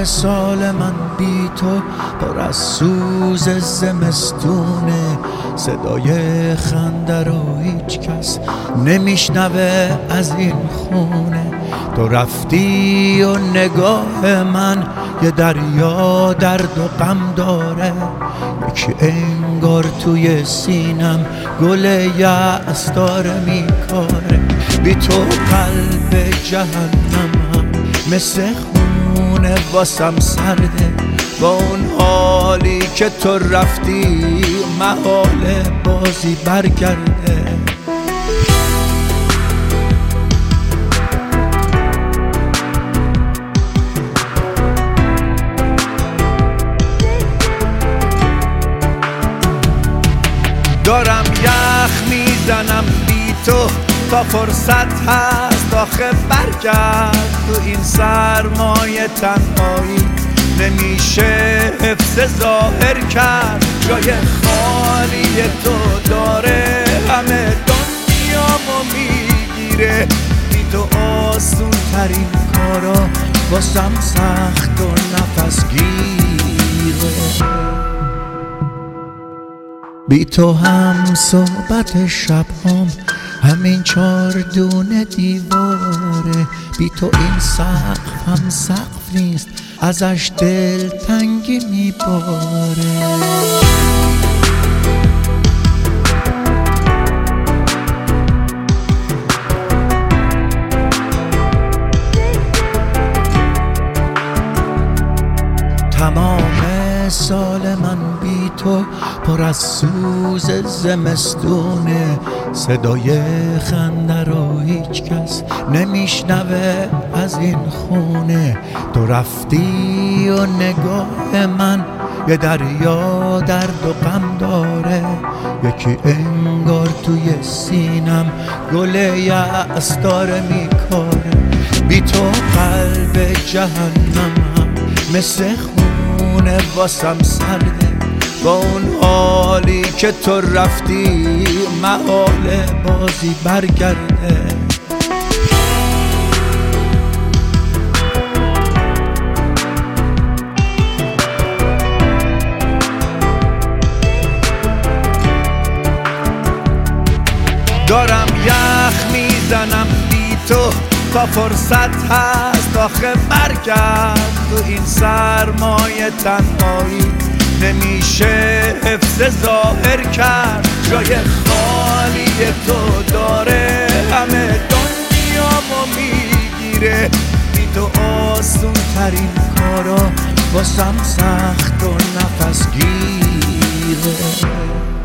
سال من بی تو پر از سوز زمستونه، صدای خنده رو هیچ کس نمیشنوه از این خونه. تو رفتی و نگاه من یه دریا درد و غم داره، یکی انگار توی سینم گل یأس داره میکاره. بی تو قلب جهنمم مثل خونه واسم سرده، با اون حالی که تو رفتی محال بازی برگرده. دارم یخ میزنم بی تو تا فرصت هست آخه برگرد. تو این سرمایه تنهایی نمیشه حفظ ظاهر کرد، جای خالی تو داره همه دنیامو میگیره. بی تو آسون ترین کارا واسم سخت و نفس گیره. بی تو هم صحبت شبهام همین 4 دونه دیواره، بی تو این سقف هم سقف نیست ازش دل تنگی میباره. تمام سال من بی تو پر از سوز زمستونه، صدای خنده رو هیچ کس نمیشنوه از این خونه. تو رفتی و نگاه من یه دریا درد و غم داره، یکی انگار توی سینم گل یأس داره میکاره. بی تو قلب جهنمم مثل خونه واسم سرده، با اون حالی که تو رفتی محال بازی برگرده. دارم یخ میزنم بی تو تا فرصت هست آخه برگرد. تو این سرمایه تنهایی نمیشه حفظ ظاهر کرد، جای خالی تو داره همه دنیامو میگیره. بی تو آسون ترین کارا واسم سخت و نفس گیره.